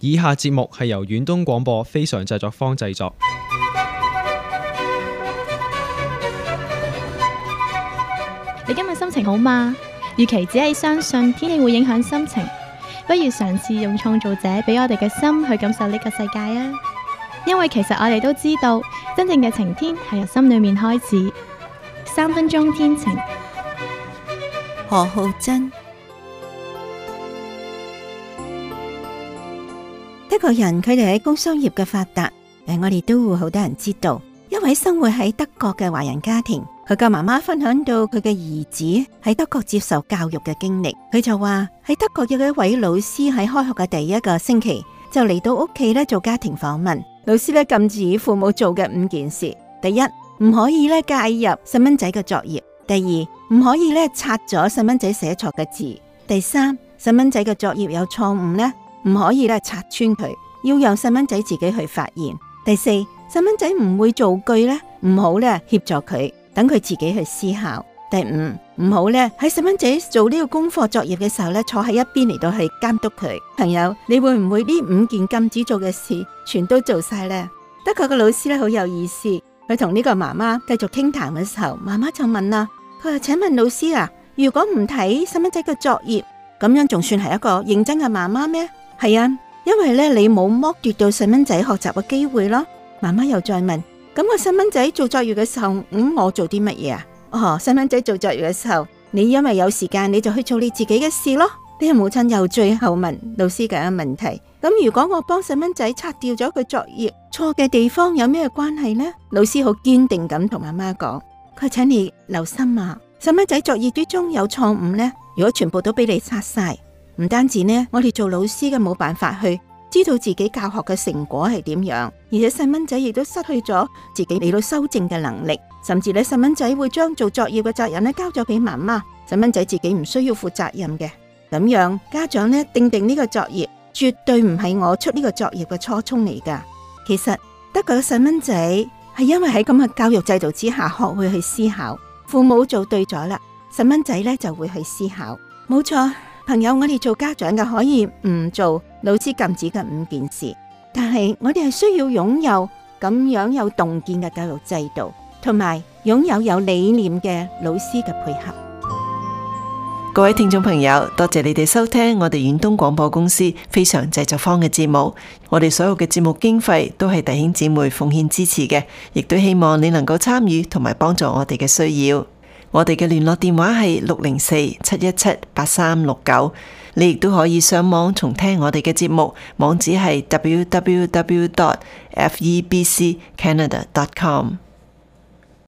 以下節目係由遠東廣播非常製作坊製作。 你今日心情好嗎？與其只係相信天氣會影響心情，不如嘗試用創造者俾我哋嘅心去感受呢個世界啊！因為其實我哋都知道，真正嘅晴天係由心裏面開始。3分鐘天晴。 何浩珍。德國人佢哋喺工商業嘅發達，我哋都會好多人知道。一位生活喺德國嘅華人家庭，佢嘅媽媽分享到佢嘅兒子喺德國接受教育嘅經歷。佢就話喺德國有一位老師喺開學嘅第一個星期就嚟到屋企做家庭訪問。老師禁止父母做嘅5件事：第一，唔可以介入細蚊仔嘅作業；第二，唔可以擦咗細蚊仔寫錯嘅字；第三，細蚊仔嘅作業有錯誤唔可以拆穿佢，要讓細蚊仔自己去發現；第四，細蚊仔唔會造句唔好協助佢，等佢自己去思考；第五，唔好喺細蚊仔做呢個功課作業嘅時候坐喺一邊嚟到去監督佢。朋友，你會唔會呢5件禁止做嘅事全都做晒呢？德國嘅老師好有意思，佢同呢個媽媽繼續傾談嘅時候，媽媽就問啦，佢話，請問老師啊，如果唔睇細蚊仔嘅作業，咁樣仲算係一個認真嘅媽媽咩？係啊，因為你冇剝奪到細蚊仔學習嘅機會咯。媽媽又再問，咁個細蚊仔做作業嘅時候，我做啲乜嘢啊？細蚊仔做作業嘅時候，你因為有時間，你就去做你自己嘅事咯。呢個母親又最後問老師嘅問題，咁如果我幫細蚊仔擦掉咗佢作業錯嘅地方，有咩關係呢？老師好堅定咁同媽媽講，佢請你留心啊，細蚊仔作業之中有錯誤呢，如果全部都俾你擦晒，唔單止呢，我哋做老師嘅冇辦法去知道自己教學嘅成果係點樣，而且細蚊仔亦都失去咗自己嚟到修正嘅能力，甚至細蚊仔會將做作業嘅責任交咗俾媽媽，細蚊仔自己唔需要負責任嘅。咁樣家長定呢個作業，絕對唔係我出呢個作業嘅初衷嚟噶。其實德國嘅細蚊仔係因為喺咁嘅教育制度之下學會去思考，父母做對咗啦，細蚊仔就會去思考。冇錯，朋友，我哋做家長嘅可以唔做老師禁止嘅5件事，但係我哋係需要擁有咁樣有洞見嘅教育制度，同埋擁有理念嘅老師嘅配合。 各位聽眾朋友，多謝你哋收聽我哋遠東廣播公司非常製作坊嘅節目。我哋所有嘅節目經費都係弟兄姊妹奉獻支持嘅，亦都希望你能夠參與同埋幫助我哋嘅需要。我哋嘅聯絡電話係604-717-8369，你亦都可以上網重聽我哋嘅節目，網址係www.febccanada.com。